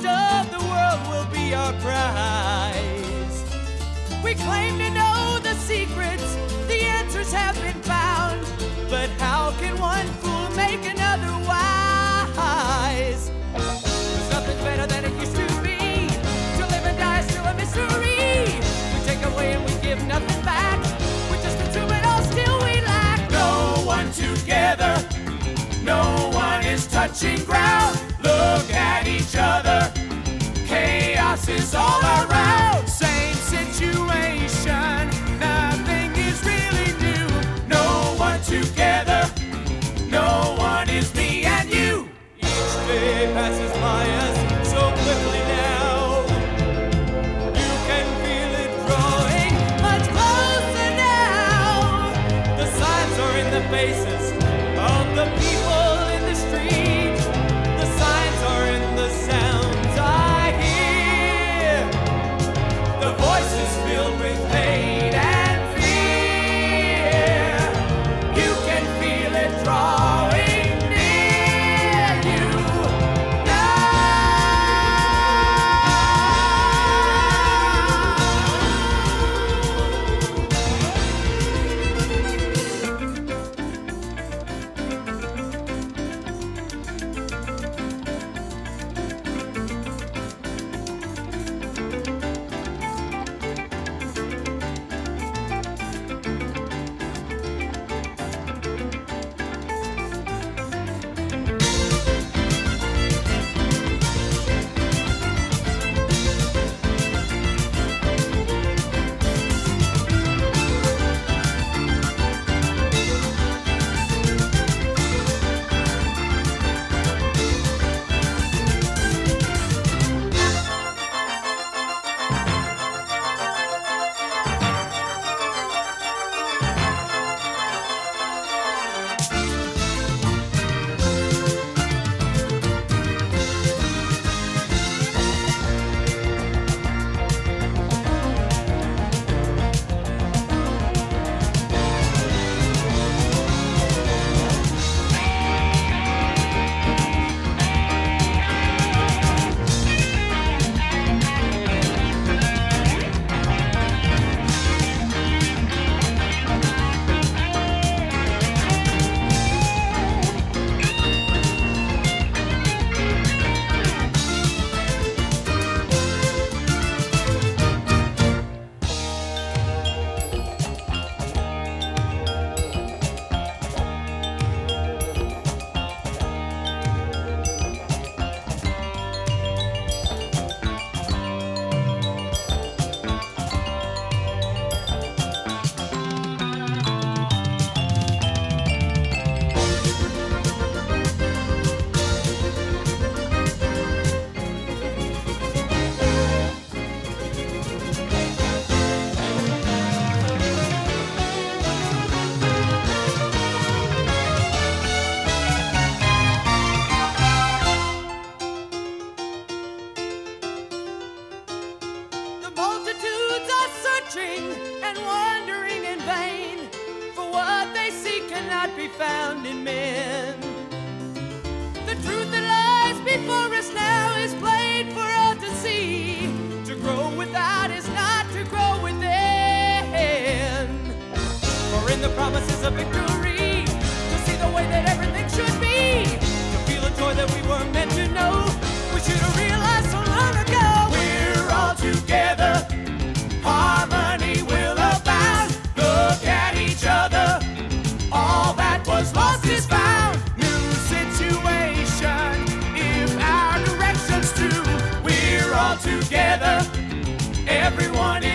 of the world will be our prize. We claim to know the secrets, the answers have been found. But how can one fool make another wise? There's nothing better than it used to be. To live and die is still a mystery. We take away and we give nothing back. We just consume it all, still we lack. No one together, no one is touching ground. Look at each other, chaos is all around. Same situation, nothing is really new. No one together, no one is me and you. Each day passes by us so quickly now. You can feel it drawing much closer now. The signs are in the faces of the people in the street. The signs are in the sounds I hear. The voices filled with hate and fear. You can feel it drawing near you now. The multitudes are searching and wandering in vain, for what they seek cannot be found in men. The truth that lies before us now is plain for all to see. To grow without is not to grow within. For in the promises of victory, to see the way that everything should be, to feel the joy that we were meant to know, we should have realized so long ago. We're all together, harmony will abound. Look at each other, all that was lost is found. New situation, if our direction's true. We're all together, everyone